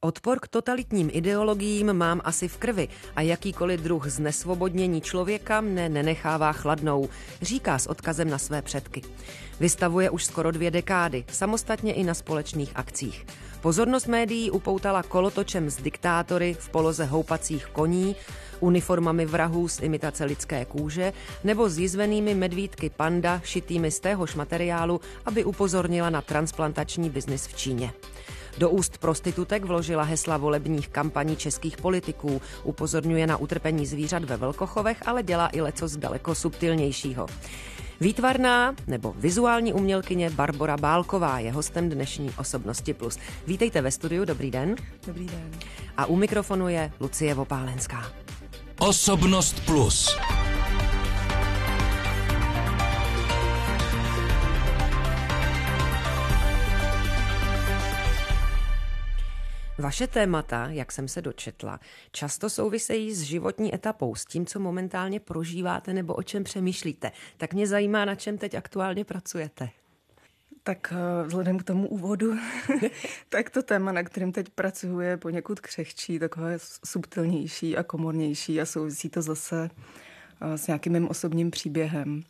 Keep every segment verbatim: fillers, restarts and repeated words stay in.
Odpor k totalitním ideologiím mám asi v krvi a jakýkoliv druh znesvobodnění člověka mne nenechává chladnou, říká s odkazem na své předky. Vystavuje už skoro dvě dekády, samostatně i na společných akcích. Pozornost médií upoutala kolotočem s diktátory v poloze houpacích koní, uniformami vrahů z imitace lidské kůže nebo zjizvenými medvídky panda šitými z téhož materiálu, aby upozornila na transplantační biznis v Číně. Do úst prostitutek vložila hesla volebních kampaní českých politiků, upozorňuje na utrpení zvířat ve velkochovech, ale dělá i lecos daleko subtilnějšího. Výtvarná nebo vizuální umělkyně Barbora Bálková je hostem dnešní Osobnosti plus. Vítejte ve studiu, dobrý den. Dobrý den. A u mikrofonu je Lucie Vopálenská. Osobnost plus. Vaše témata, jak jsem se dočetla, často souvisejí s životní etapou, s tím, co momentálně prožíváte nebo o čem přemýšlíte. Tak mě zajímá, na čem teď aktuálně pracujete. Tak vzhledem k tomu úvodu, tak to téma, na kterém teď pracuji, je poněkud křehčí, takové subtilnější a komornější a souvisí to zase s nějakým mým osobním příběhem.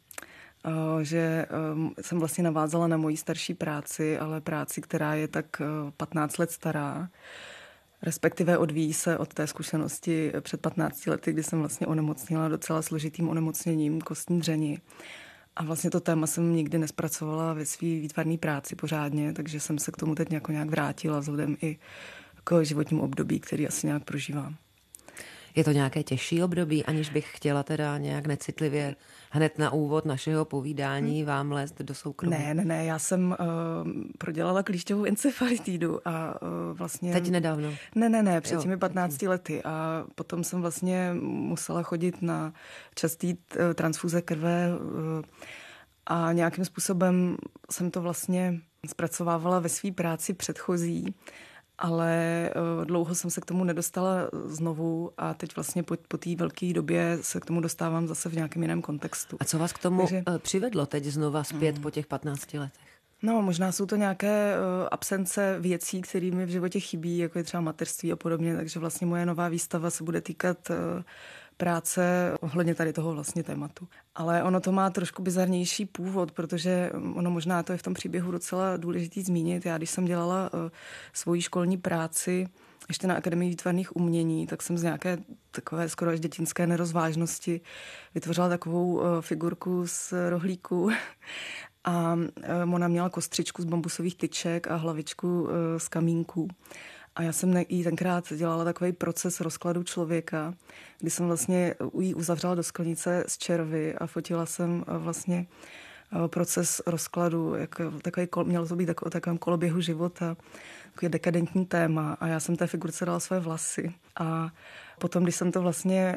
Že jsem vlastně navázala na moji starší práci, ale práci, která je tak patnáct let stará. Respektive odvíjí se od té zkušenosti před patnácti lety, kdy jsem vlastně onemocnila docela složitým onemocněním kostní dřeně. A vlastně to téma jsem nikdy nespracovala ve své výtvarné práci pořádně, takže jsem se k tomu teď nějak, nějak vrátila vzhledem i k životnímu období, který asi nějak prožívám. Je to nějaké těžší období, aniž bych chtěla teda nějak necitlivě hned na úvod našeho povídání vám lézt do soukromí? Ne, ne, ne, já jsem uh, prodělala klíšťovou encefalitídu a uh, vlastně... Teď nedávno? Ne, ne, ne, před těmi patnácti lety a potom jsem vlastně musela chodit na častý uh, transfuze krve uh, a nějakým způsobem jsem to vlastně zpracovávala ve své práci předchozí, ale dlouho jsem se k tomu nedostala znovu a teď vlastně po, po té velké době se k tomu dostávám zase v nějakém jiném kontextu. A co vás k tomu Takže... přivedlo teď znova zpět mm. po těch patnácti letech? No, možná jsou to nějaké uh, absence věcí, které mi v životě chybí, jako je třeba mateřství a podobně, takže vlastně moje nová výstava se bude týkat uh, práce ohledně tady toho vlastně tématu. Ale ono to má trošku bizarnější původ, protože ono možná to je v tom příběhu docela důležitý zmínit. Já když jsem dělala uh, svoji školní práci ještě na Akademii výtvarných umění, tak jsem z nějaké takové skoro až dětinské nerozvážnosti vytvořila takovou uh, figurku z rohlíku. A uh, ona měla kostřičku z bambusových tyček a hlavičku uh, z kamínků. A já jsem jí tenkrát dělala takový proces rozkladu člověka, kdy jsem vlastně jí uzavřela do sklenice z červy a fotila jsem vlastně proces rozkladu, jak takový, mělo to být o takovém koloběhu života, takový dekadentní téma a já jsem té figurce dala své vlasy. A potom, když jsem to vlastně,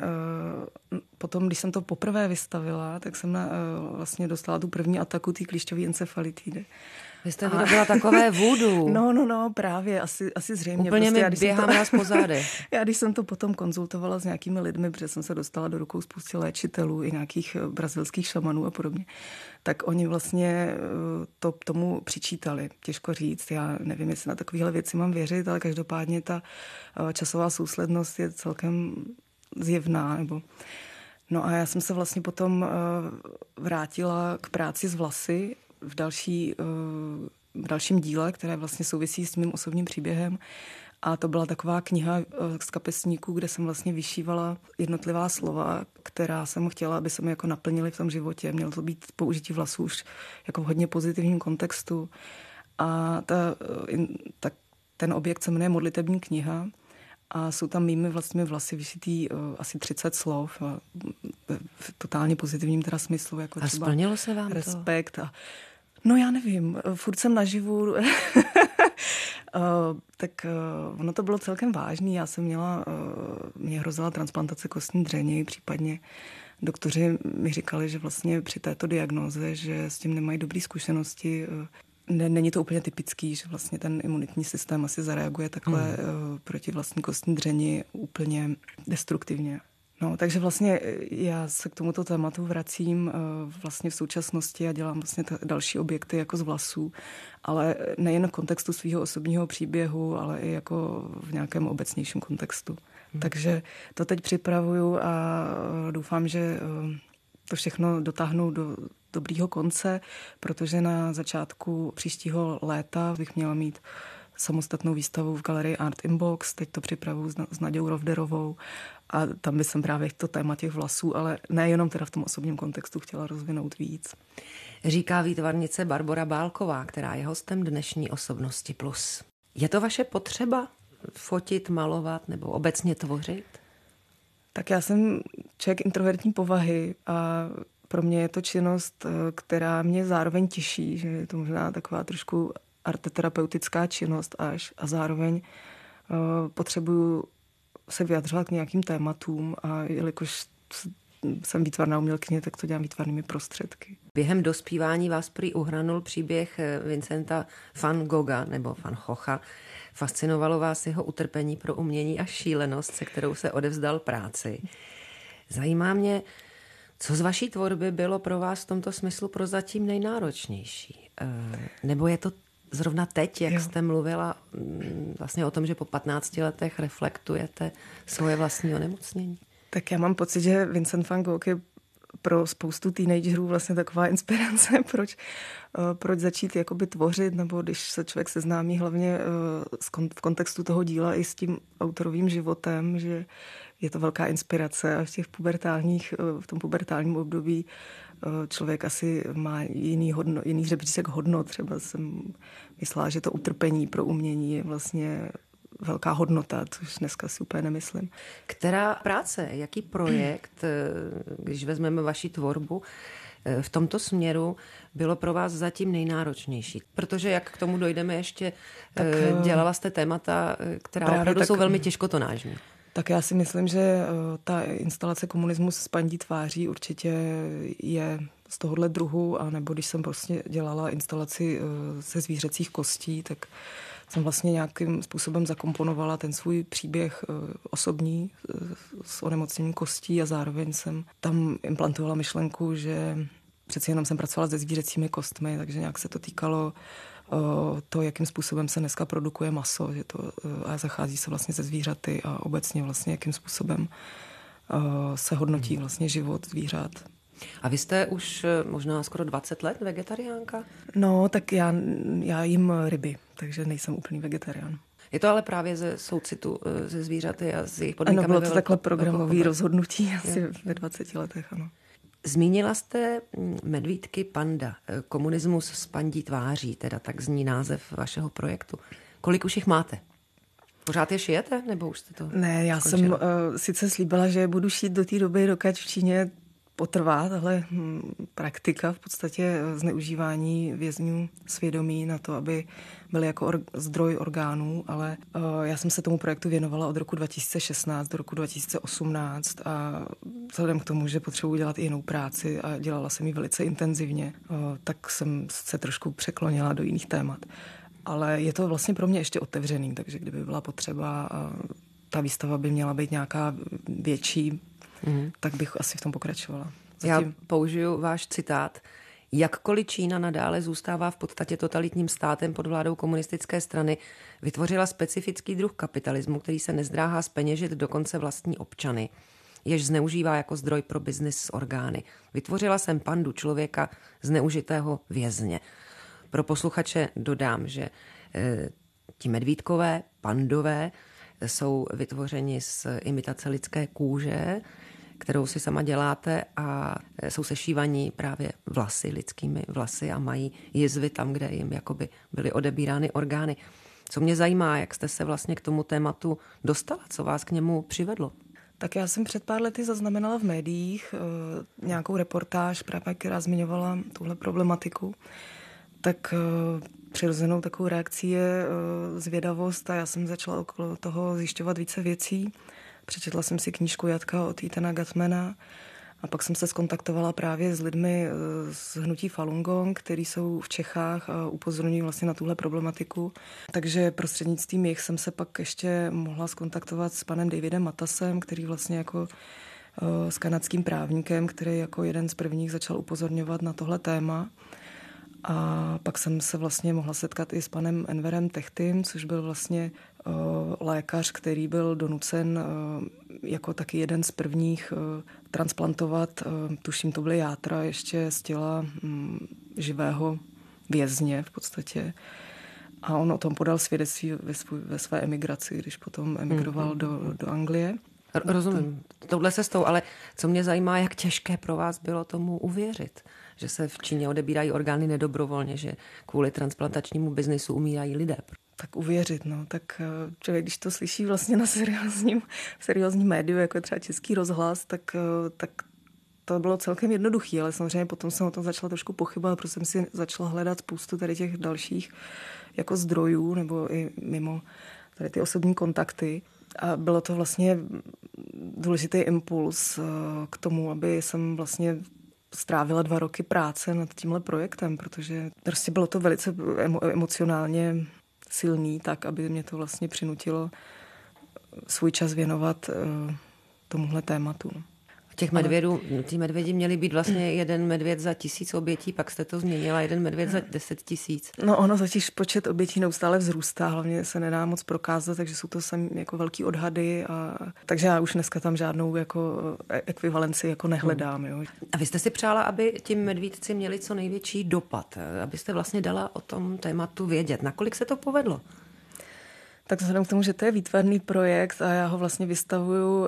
potom, když jsem to poprvé vystavila, tak jsem na, vlastně dostala tu první ataku té klíšťové encefalitídy. Vy jste vyrobila takové voodoo. No, no, no, právě, asi, asi zřejmě. Úplně prostě, mi běhám nás po zádech. Já když jsem to potom konzultovala s nějakými lidmi, protože jsem se dostala do rukou spousty léčitelů i nějakých brazilských šamanů a podobně, tak oni vlastně to tomu přičítali. Těžko říct, já nevím, jestli na takovéhle věci mám věřit, ale každopádně ta časová souslednost je celkem zjevná, nebo... No a já jsem se vlastně potom vrátila k práci s vlasy v, další, v dalším díle, které vlastně souvisí s mým osobním příběhem. A to byla taková kniha z kapesníků, kde jsem vlastně vyšívala jednotlivá slova, která jsem chtěla, aby se mi jako naplnily v tom životě. Mělo to být použití vlasů už jako v hodně pozitivním kontextu. A ta, ta, ten objekt se jmenuje Modlitební kniha. A jsou tam mými vlastními vlasy vyšitý uh, asi třicet slov uh, v totálně pozitivním teda smyslu. Jako a třeba splnilo se vám respekt to? A, no já nevím, furt jsem naživu. uh, tak uh, ono to bylo celkem vážný. Já jsem měla, uh, mě hrozila transplantace kostní dřeně, případně doktoři mi říkali, že vlastně při této diagnóze, že s tím nemají dobré zkušenosti. Uh, Ne, není to úplně typický, že vlastně ten imunitní systém asi zareaguje takhle hmm. proti vlastní kostní dřeni úplně destruktivně. No, takže vlastně já se k tomuto tématu vracím vlastně v současnosti a dělám vlastně další objekty jako z vlasů, ale nejen v kontextu svého osobního příběhu, ale i jako v nějakém obecnějším kontextu. Hmm. Takže to teď připravuju a doufám, že to všechno dotáhnu do dobrýho konce, protože na začátku příštího léta bych měla mít samostatnou výstavu v galerii Art Inbox, teď to připravuju s Nadějou Rovderovou a tam bych jsem právě to téma těch vlasů, ale nejenom teda v tom osobním kontextu chtěla rozvinout víc. Říká výtvarnice Barbora Bálková, která je hostem dnešní Osobnosti plus. Je to vaše potřeba fotit, malovat nebo obecně tvořit? Tak já jsem člověk introvertní povahy a pro mě je to činnost, která mě zároveň těší, že je to možná taková trošku arteterapeutická činnost až a zároveň uh, potřebuju se vyjadřovat k nějakým tématům a jelikož jsem výtvarná umělkyně, tak to dělám výtvarnými prostředky. Během dospívání vás prý uhranul příběh Vincenta van Gogha nebo van Gogha. Fascinovalo vás jeho utrpení pro umění a šílenost, se kterou se odevzdal práci. Zajímá mě, co z vaší tvorby bylo pro vás v tomto smyslu prozatím nejnáročnější? E, nebo je to zrovna teď, jak jo. jste mluvila vlastně o tom, že po patnácti letech reflektujete svoje vlastní onemocnění? Tak já mám pocit, že Vincent van Gogh je pro spoustu teenagerů vlastně taková inspirace, proč, proč začít jakoby tvořit, nebo když se člověk seznámí hlavně v kontextu toho díla i s tím autorovým životem, že je to velká inspirace a v těch pubertálních, v tom pubertálním období člověk asi má jiný, hodno, jiný žebříček hodnot. Třeba jsem myslela, že to utrpení pro umění je vlastně velká hodnota, což dneska si úplně nemyslím. Která práce, jaký projekt, když vezmeme vaši tvorbu, v tomto směru bylo pro vás zatím nejnáročnější? Protože jak k tomu dojdeme ještě, tak dělala jste témata, která opravdu tak, jsou velmi těžkotonážní. Tak já si myslím, že ta instalace Komunismus s paní tváří určitě je z tohohle druhu, a nebo když jsem prostě dělala instalaci ze zvířecích kostí, tak jsem vlastně nějakým způsobem zakomponovala ten svůj příběh osobní s onemocněním kostí a zároveň jsem tam implantovala myšlenku, že přeci jenom jsem pracovala se zvířecími kostmi, takže nějak se to týkalo to, jakým způsobem se dneska produkuje maso, že to, a zachází se vlastně se zvířaty a obecně vlastně jakým způsobem se hodnotí vlastně život zvířat. A vy jste už možná skoro dvacet let vegetariánka? No, tak já, já jím ryby, takže nejsem úplný vegetarián. Je to ale právě ze soucitu ze zvířaty a z jejich podmínkami? Ano, bylo to velko, takhle programové rozhodnutí asi jo. ve dvaceti letech, ano. Zmínila jste medvídky panda, Komunismus s pandí tváří, teda tak zní název vašeho projektu. Kolik už jich máte? Pořád je šijete, nebo už jste to Ne, já skončila? jsem uh, sice slíbila, že budu šít do té doby, dokud v Číně potrvá tahle hm, praktika v podstatě zneužívání vězňů svědomí na to, aby byly jako or, zdroj orgánů, ale uh, já jsem se tomu projektu věnovala od roku dva tisíce šestnáct do roku dva tisíce osmnáct a vzhledem k tomu, že potřebuji dělat i jinou práci a dělala jsem ji velice intenzivně, uh, tak jsem se trošku překlonila do jiných témat. Ale je to vlastně pro mě ještě otevřený, takže kdyby byla potřeba, uh, ta výstava by měla být nějaká větší, Mm. tak bych asi v tom pokračovala. Zatím... Já použiju váš citát. Jakkoliv Čína nadále zůstává v podstatě totalitním státem pod vládou komunistické strany, vytvořila specifický druh kapitalismu, který se nezdráhá zpeněžit dokonce vlastní občany, jež zneužívá jako zdroj pro biznis s orgány. Vytvořila jsem pandu člověka zneužitého vězně. Pro posluchače dodám, že e, ti medvídkové, pandové, jsou vytvořeni z imitace lidské kůže, kterou si sama děláte, a jsou sešívaní právě vlasy, lidskými vlasy, a mají jizvy tam, kde jim jakoby byly odebírány orgány. Co mě zajímá, jak jste se vlastně k tomu tématu dostala, co vás k němu přivedlo? Tak já jsem před pár lety zaznamenala v médiích e, nějakou reportáž, právě která zmiňovala tuhle problematiku. Tak e, přirozenou takovou reakcí je e, zvědavost a já jsem začala okolo toho zjišťovat více věcí. Přečetla jsem si knížku Jatka od Ethana Gatmana a pak jsem se skontaktovala právě s lidmi z hnutí Falun Gong, kteří jsou v Čechách a upozorňují vlastně na tuhle problematiku. Takže prostřednictvím jich jsem se pak ještě mohla skontaktovat s panem Davidem Matasem, který vlastně jako s kanadským právníkem, který jako jeden z prvních začal upozorňovat na tohle téma. A pak jsem se vlastně mohla setkat i s panem Enverem Techtym, což byl vlastně uh, lékař, který byl donucen uh, jako taky jeden z prvních uh, transplantovat, uh, tuším to byly játra ještě z těla um, živého vězně v podstatě. A on o tom podal svědectví ve, svůj, ve své emigraci, když potom emigroval mm-hmm. do, do Anglie. Rozumím, touhle cestou, ale co mě zajímá, jak těžké pro vás bylo tomu uvěřit, že se v Číně odebírají orgány nedobrovolně, že kvůli transplantačnímu biznisu umírají lidé. Tak uvěřit, no, tak člověk, když to slyší vlastně na seriózním, seriózním médiu, jako třeba Český rozhlas, tak, tak to bylo celkem jednoduchý, ale samozřejmě potom jsem o tom začala trošku pochybovat, protože jsem si začala hledat spoustu tady těch dalších jako zdrojů, nebo i mimo tady ty osobní kontakty. A bylo to vlastně důležitý impuls k tomu, aby jsem vlastně strávila dva roky práce nad tímhle projektem, protože prostě bylo to velice emo- emocionálně silný, tak aby mě to vlastně přinutilo svůj čas věnovat tomuhle tématu. Těch medvědů, ty medvědi měli být vlastně jeden medvěd za tisíc obětí, pak jste to změnila, jeden medvěd za deset tisíc. No ono totiž počet obětí neustále vzrůstá, hlavně se nedá moc prokázat, takže jsou to sami jako velký odhady. A, takže já už dneska tam žádnou jako ekvivalenci jako nehledám. Jo. A vy jste si přála, aby ti medvídci měli co největší dopad, abyste vlastně dala o tom tématu vědět. Nakolik se to povedlo? Tak vzhledem k tomu, že to je výtvarný projekt a já ho vlastně vystavuju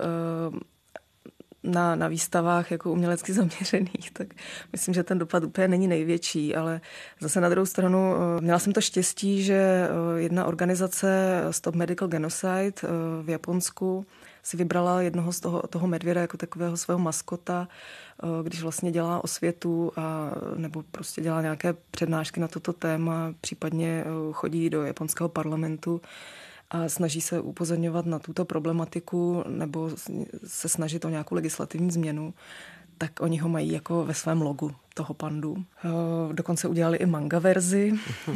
Na, na výstavách jako umělecky zaměřených, tak myslím, že ten dopad úplně není největší, ale zase na druhou stranu měla jsem to štěstí, že jedna organizace Stop Medical Genocide v Japonsku si vybrala jednoho z toho, toho medvěda jako takového svého maskota, když vlastně dělá osvětu a, nebo prostě dělá nějaké přednášky na toto téma, případně chodí do japonského parlamentu a snaží se upozorňovat na tuto problematiku nebo se snažit o nějakou legislativní změnu, tak oni ho mají jako ve svém logu toho pandu. Dokonce udělali i manga verzi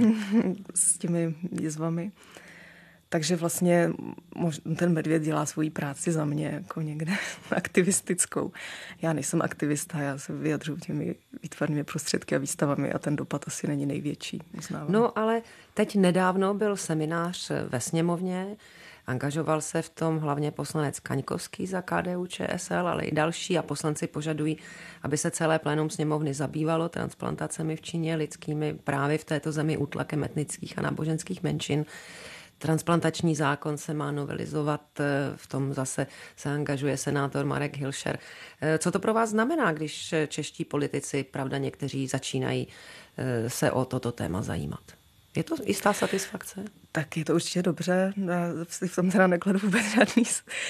s těmi jizvami. Takže vlastně ten medvěd dělá svoji práci za mě jako někde aktivistickou. Já nejsem aktivista, já se vyjadřuji těmi výtvarnými prostředky a výstavami a ten dopad asi není největší, uznávám. No ale teď nedávno byl seminář ve sněmovně, angažoval se v tom hlavně poslanec Kaňkovský za K D U Č S L, ale i další a poslanci požadují, aby se celé plénum sněmovny zabývalo transplantacemi v Číně, lidskými právy v této zemi, útlakem etnických a náboženských menšin. Transplantační zákon se má novelizovat, v tom zase se angažuje senátor Marek Hilšer. Co to pro vás znamená, když čeští politici, pravda někteří, začínají se o toto téma zajímat? Je to jistá satisfakce? Tak je to určitě dobře. Já v tom teda nekladu vůbec žádný,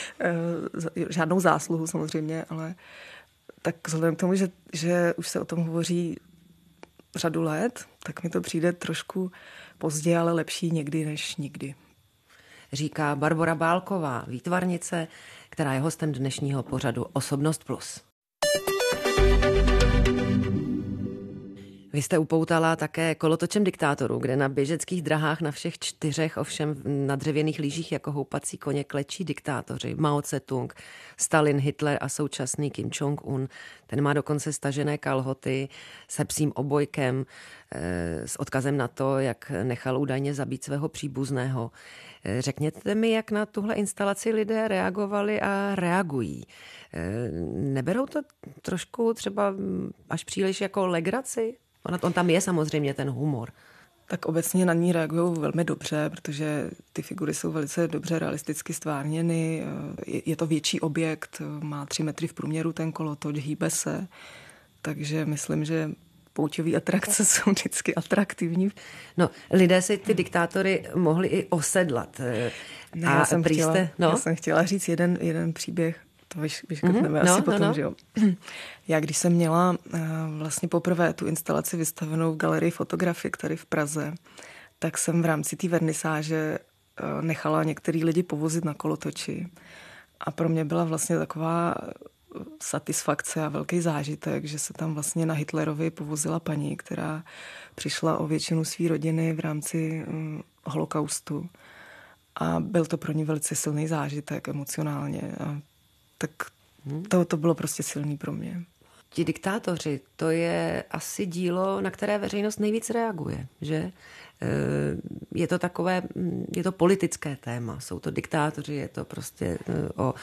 žádnou zásluhu samozřejmě, ale tak vzhledem k tomu, že, že už se o tom hovoří řadu let, tak mi to přijde trošku pozdě, ale lepší někdy než nikdy. Říká Barbora Bálková, výtvarnice, která je hostem dnešního pořadu Osobnost plus. Vy jste upoutala také kolotočem diktátorů, kde na běžeckých drahách na všech čtyřech, ovšem na dřevěných lyžích jako houpací koně klečí diktátoři. Mao Tse-tung, Stalin, Hitler a současný Kim Jong-un. Ten má dokonce stažené kalhoty se psím obojkem e, s odkazem na to, jak nechal údajně zabít svého příbuzného. E, řekněte mi, jak na tuhle instalaci lidé reagovali a reagují. E, neberou to trošku třeba až příliš jako legraci? On, on tam je samozřejmě ten humor. Tak obecně na ní reagují velmi dobře, protože ty figury jsou velice dobře realisticky stvárněny. Je, je to větší objekt, má tři metry v průměru ten kolotoč, hýbe se. Takže myslím, že pouťové atrakce jsou vždycky atraktivní. No, lidé si ty diktátory mohli i osedlat. Ne, A já, jsem chtěla, jste, no? já jsem chtěla říct jeden, jeden příběh. To vyš, vyškrtneme mm-hmm. asi no, potom, no, no. že jo. Já když jsem měla uh, vlastně poprvé tu instalaci vystavenou v galerii fotografik tady v Praze, tak jsem v rámci té vernisáže uh, nechala některý lidi povozit na kolotoči. A pro mě byla vlastně taková satisfakce a velký zážitek, že se tam vlastně na Hitlerovi povozila paní, která přišla o většinu své rodiny v rámci um, holokaustu. A byl to pro ní velice silný zážitek emocionálně. A tak Hmm. To, to bylo prostě silný pro mě. Ti diktátoři, to je asi dílo, na které veřejnost nejvíc reaguje, že? Je to takové, je to politické téma, jsou to diktátoři, je to prostě o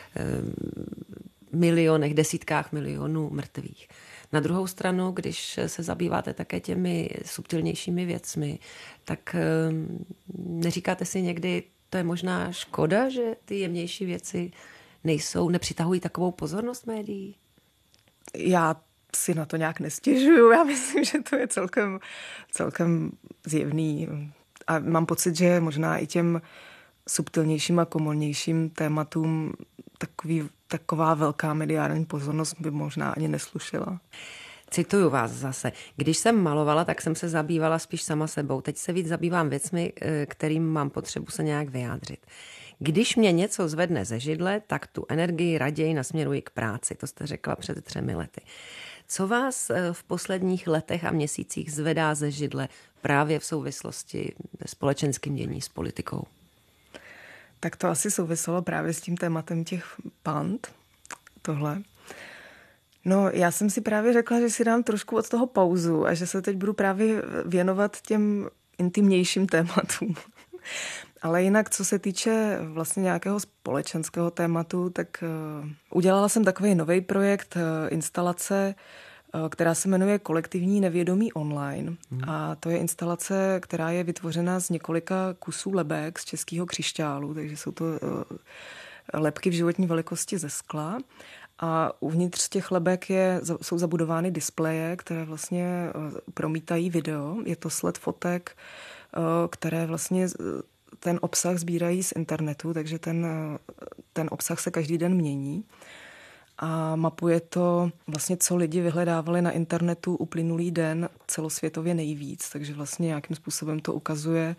milionech, desítkách milionů mrtvých. Na druhou stranu, když se zabýváte také těmi subtilnějšími věcmi, tak neříkáte si někdy, to je možná škoda, že ty jemnější věci nejsou, nepřitahují takovou pozornost médií? Já si na to nějak nestěžuju. Já myslím, že to je celkem, celkem zjevný. A mám pocit, že možná i těm subtilnějším a komolnějším tématům takový, taková velká mediální pozornost by možná ani neslušela. Cituju vás zase. Když jsem malovala, tak jsem se zabývala spíš sama sebou. Teď se víc zabývám věcmi, kterým mám potřebu se nějak vyjádřit. Když mě něco zvedne ze židle, tak tu energii raději nasměruji k práci. To jste řekla před třemi lety. Co vás v posledních letech a měsících zvedá ze židle právě v souvislosti se společenským dění, s politikou? Tak to asi souviselo právě s tím tématem těch pand, tohle. No, já jsem si právě řekla, že si dám trošku od toho pauzu a že se teď budu právě věnovat těm intimnějším tématům. Ale jinak, co se týče vlastně nějakého společenského tématu, tak uh, udělala jsem takový nový projekt uh, instalace, uh, která se jmenuje Kolektivní nevědomí online. Hmm. A to je instalace, která je vytvořena z několika kusů lebek z českého křišťálu, takže jsou to uh, lebky v životní velikosti ze skla. A uvnitř těch lebek je, jsou zabudovány displeje, které vlastně uh, promítají video. Je to sled fotek, uh, které vlastně ten obsah sbírají z internetu, takže ten, ten obsah se každý den mění a mapuje to vlastně, co lidi vyhledávali na internetu uplynulý den celosvětově nejvíc, takže vlastně nějakým způsobem to ukazuje,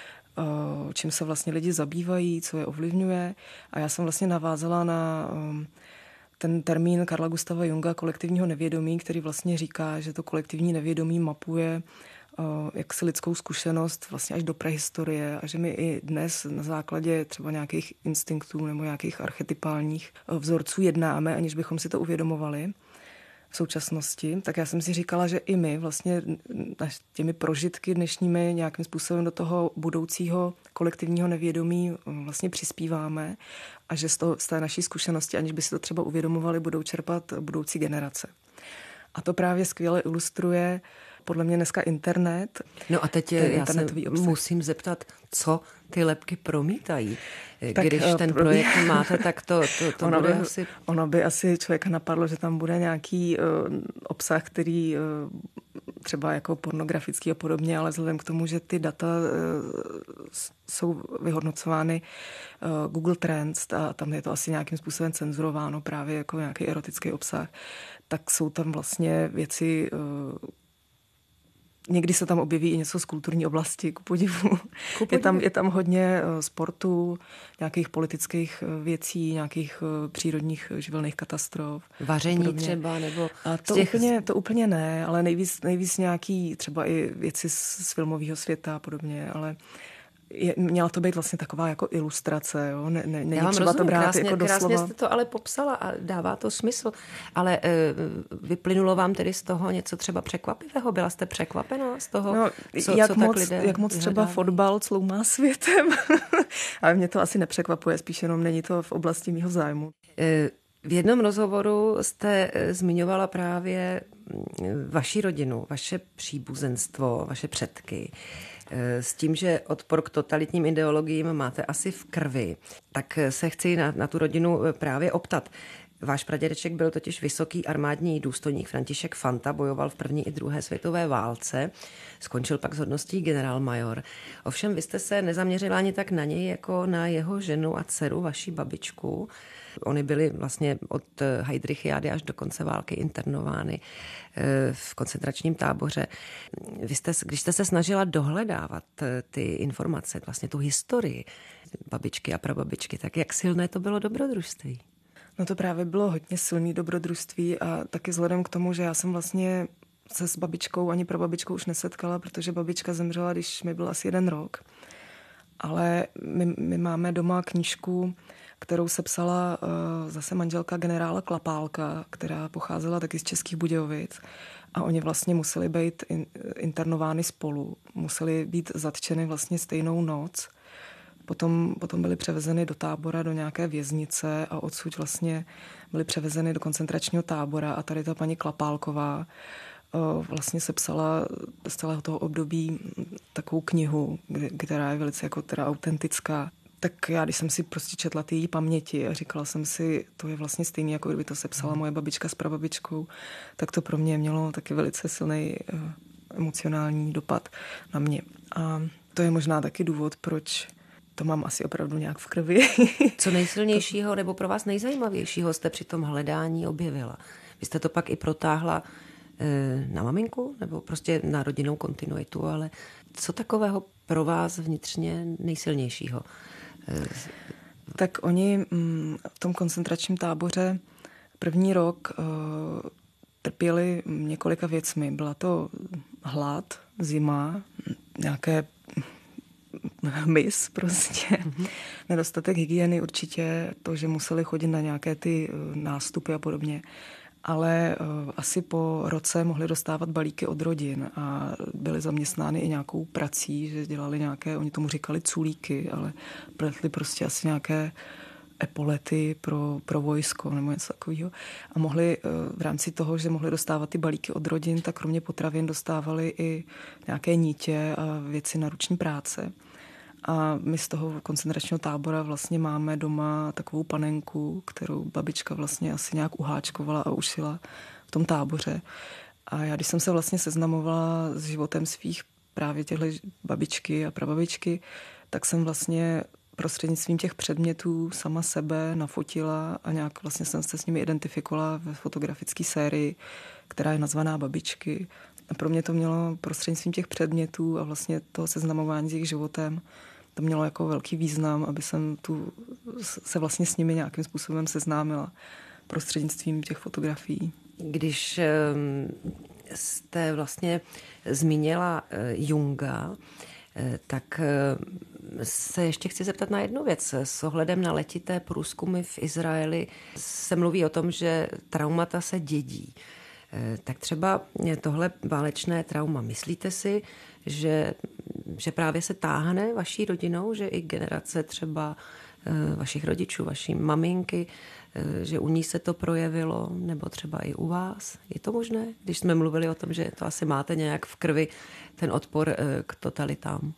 čím se vlastně lidi zabývají, co je ovlivňuje. A já jsem vlastně navázala na ten termín Karla Gustava Junga kolektivního nevědomí, který vlastně říká, že to kolektivní nevědomí mapuje jaksi lidskou zkušenost vlastně až do prehistorie a že my i dnes na základě třeba nějakých instinktů nebo nějakých archetypálních vzorců jednáme, aniž bychom si to uvědomovali v současnosti. Tak já jsem si říkala, že i my vlastně těmi prožitky dnešními nějakým způsobem do toho budoucího kolektivního nevědomí vlastně přispíváme a že z, toho, z té naší zkušenosti, aniž by si to třeba uvědomovali, budou čerpat budoucí generace. A to právě skvěle ilustruje podle mě dneska internet. No a teď já se obsah. musím zeptat, co ty lebky promítají. Tak, když ten pro... projekt máte, tak to, to, to ono bude by, asi... Ono by asi člověka napadlo, že tam bude nějaký uh, obsah, který uh, třeba jako pornografický a podobně, ale vzhledem k tomu, že ty data uh, jsou vyhodnocovány uh, Google Trends a tam je to asi nějakým způsobem cenzurováno právě jako nějaký erotický obsah, tak jsou tam vlastně věci... Uh, Někdy se tam objeví i něco z kulturní oblasti, ku podivu. Ku podivu. Je tam, je tam hodně sportu, nějakých politických věcí, nějakých přírodních živelných katastrof. Vaření podobně. Třeba, nebo... A to, těch... úplně, to úplně ne, ale nejvíc, nejvíc nějaký třeba i věci z, z filmového světa a podobně, ale... Je, měla to být vlastně taková jako ilustrace, jo? Ne, ne, není Já vám třeba rozumím, to brát krásně, jako doslova. Krásně jste to ale popsala a dává to smysl. Ale e, vyplynulo vám tedy z toho něco třeba překvapivého? Byla jste překvapená z toho, no, co, jak co moc, tak lidé jak moc třeba fotbal cloumá světem. Ale mě to asi nepřekvapuje, spíš jenom není to v oblasti mýho zájmu. E, v jednom rozhovoru jste zmiňovala právě vaši rodinu, vaše příbuzenstvo, vaše předky. S tím, že odpor k totalitním ideologiím máte asi v krvi, tak se chci na, na tu rodinu právě optat. Váš pradědeček byl totiž vysoký armádní důstojník František Fanta, bojoval v první i druhé světové válce, skončil pak s hodností generálmajor. Ovšem vy jste se nezaměřila ani tak na něj, jako na jeho ženu a dceru, vaši babičku. Oni byli vlastně od Heydrichiády až do konce války internovány v koncentračním táboře. Vy jste, když jste se snažila dohledávat ty informace, vlastně tu historii babičky a prababičky, tak jak silné to bylo dobrodružství? No to právě bylo hodně silný dobrodružství a taky vzhledem k tomu, že já jsem vlastně se s babičkou ani prababičkou už nesetkala, protože babička zemřela, když mi byl asi jeden rok. Ale my, my máme doma knížku kterou sepsala zase manželka generála Klapálka, která pocházela taky z Českých Budějovic. A oni vlastně museli být internovány spolu. Museli být zatčeny vlastně stejnou noc. Potom, potom byly převezeny do tábora, do nějaké věznice a odsud vlastně byly převezeny do koncentračního tábora. A tady ta paní Klapálková vlastně sepsala z celého toho období takovou knihu, která je velice jako teda autentická. Tak já, když jsem si prostě četla ty její paměti a říkala jsem si, to je vlastně stejný, jako kdyby to sepsala moje babička s prababičkou, tak to pro mě mělo taky velice silný uh, emocionální dopad na mě. A to je možná taky důvod, proč to mám asi opravdu nějak v krvi. Co nejsilnějšího nebo pro vás nejzajímavějšího jste při tom hledání objevila? Vy jste to pak i protáhla na maminku nebo prostě na rodinnou kontinuitu, ale co takového pro vás vnitřně nejsilnějšího? Tak oni v tom koncentračním táboře první rok trpěli několika věcmi. Byla to hlad, zima, nějaké hmyz prostě, mm-hmm. nedostatek hygieny určitě, to, že museli chodit na nějaké ty nástupy a podobně. Ale uh, asi po roce mohli dostávat balíky od rodin a byly zaměstnány i nějakou prací, že dělali nějaké, oni tomu říkali culíky, ale pletli prostě asi nějaké epolety pro, pro vojsko nebo něco takového. A mohli uh, v rámci toho, že mohli dostávat ty balíky od rodin, tak kromě potravin dostávali i nějaké nítě a věci na ruční práce. A my z toho koncentračního tábora vlastně máme doma takovou panenku, kterou babička vlastně asi nějak uháčkovala a ušila v tom táboře. A já, když jsem se vlastně seznamovala s životem svých právě těchto babičky a prababičky, tak jsem vlastně prostřednictvím těch předmětů sama sebe nafotila a nějak vlastně jsem se s nimi identifikovala ve fotografické sérii, která je nazvaná Babičky. A pro mě to mělo prostřednictvím těch předmětů a vlastně toho seznamování s jejich životem, to mělo jako velký význam, aby jsem tu se vlastně s nimi nějakým způsobem seznámila prostřednictvím těch fotografií. Když jste vlastně zmínila Junga, tak se ještě chci zeptat na jednu věc. S ohledem na letité průzkumy v Izraeli se mluví o tom, že traumata se dědí. Tak třeba tohle válečné trauma, myslíte si, že, že právě se táhne vaší rodinou, že i generace třeba vašich rodičů, vaší maminky, že u ní se to projevilo, nebo třeba i u vás? Je to možné, když jsme mluvili o tom, že to asi máte nějak v krvi, ten odpor k totalitám?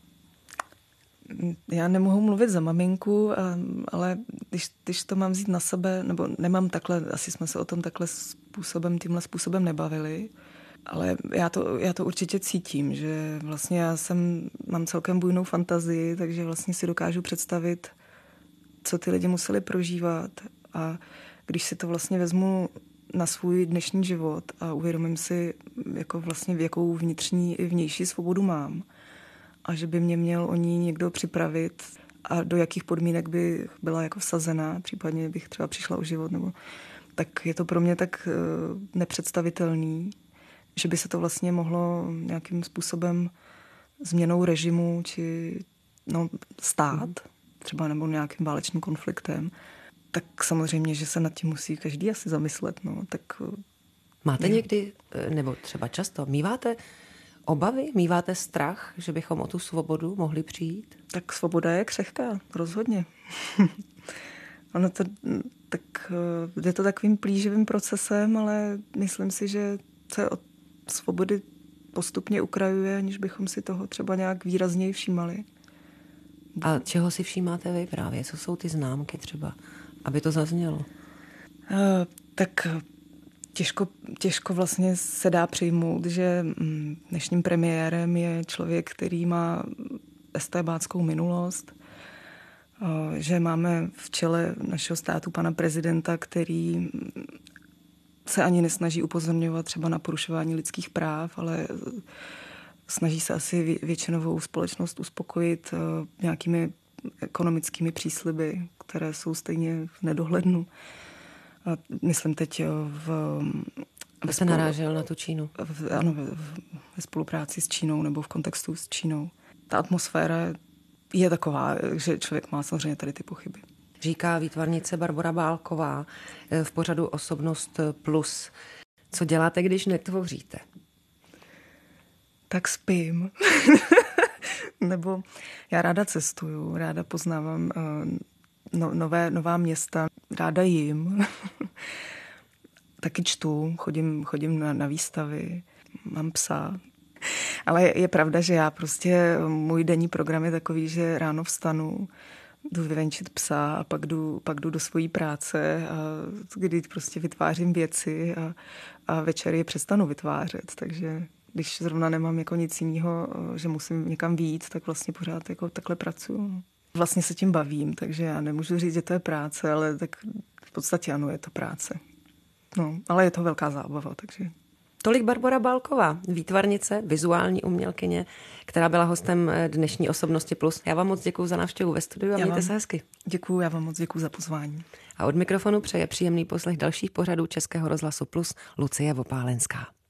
Já nemohu mluvit za maminku, ale když, když to mám vzít na sebe, nebo nemám takhle, asi jsme se o tom takhle způsobem, tímhle způsobem nebavili, ale já to, já to určitě cítím, že vlastně já jsem, mám celkem bujnou fantazii, takže vlastně si dokážu představit, co ty lidi museli prožívat a když si to vlastně vezmu na svůj dnešní život a uvědomím si, jako vlastně v jakou vnitřní i vnější svobodu mám a že by mě měl o ní někdo připravit a do jakých podmínek by byla jako vsazená, případně bych třeba přišla o život, nebo tak je to pro mě tak nepředstavitelný, že by se to vlastně mohlo nějakým způsobem změnou režimu či no, stát, třeba nebo nějakým válečným konfliktem, tak samozřejmě, že se nad tím musí každý asi zamyslet. No, tak, máte je. Někdy, nebo třeba často, míváte obavy, míváte strach, že bychom o tu svobodu mohli přijít? Tak svoboda je křehká, rozhodně. Ono to, tak jde to takovým plíživým procesem, ale myslím si, že se od svobody postupně ukrajuje, aniž bychom si toho třeba nějak výrazněji všímali. A čeho si všímáte vy právě? Co jsou ty známky třeba, aby to zaznělo? Uh, tak těžko, těžko vlastně se dá přijmout, že dnešním premiérem je člověk, který má estébáckou minulost, uh, že máme v čele našeho státu pana prezidenta, který se ani nesnaží upozorňovat třeba na porušování lidských práv, ale snaží se asi většinovou společnost uspokojit nějakými ekonomickými přísliby, které jsou stejně v nedohlednu. A myslím teď v... Vy jste narážel na tu Čínu. V, ano, ve, ve spolupráci s Čínou nebo v kontextu s Čínou. Ta atmosféra je taková, že člověk má samozřejmě tady ty pochyby. Říká výtvarnice Barbora Bálková v pořadu Osobnost plus. Co děláte, když netvoříte? Tak spím. Nebo já ráda cestuju, ráda poznávám no, nové, nová města, ráda jim. Taky čtu, chodím, chodím na, na výstavy, mám psa. Ale je, je pravda, že já prostě, můj denní program je takový, že ráno vstanu, jdu vyvenčit psa a pak jdu, pak jdu do svojí práce, a kdy prostě vytvářím věci a, a večer je přestanu vytvářet. Takže když zrovna nemám jako nic jiného, že musím někam vyjít, tak vlastně pořád jako takhle pracuju. Vlastně se tím bavím, takže já nemůžu říct, že to je práce, ale tak v podstatě ano, je to práce. No, ale je to velká zábava, takže... Tolik Barbora Bálková, výtvarnice, vizuální umělkyně, která byla hostem dnešní Osobnosti plus. Já vám moc děkuju za návštěvu ve studiu a mějte se hezky. Děkuju, já vám moc děkuju za pozvání. A od mikrofonu přeje příjemný poslech dalších pořadů Českého rozhlasu Plus Lucie Vopálenská.